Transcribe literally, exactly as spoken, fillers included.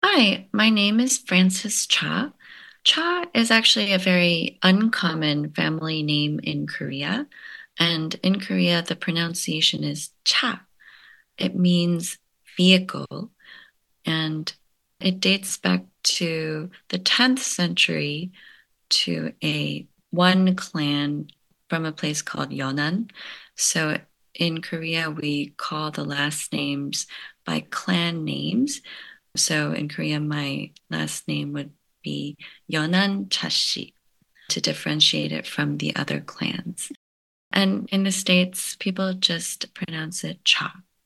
Hi, my name is Frances Cha. Cha is actually a very uncommon family name in Korea. And in Korea, the pronunciation is cha. It means vehicle, and it dates back to the tenth century to a one clan from a place called Yeonan. So in Korea, we call the last names by clan names. So in Korea, my last name would be Yeonan Chashi to differentiate it from the other clans. And in the States, people just pronounce it Cha.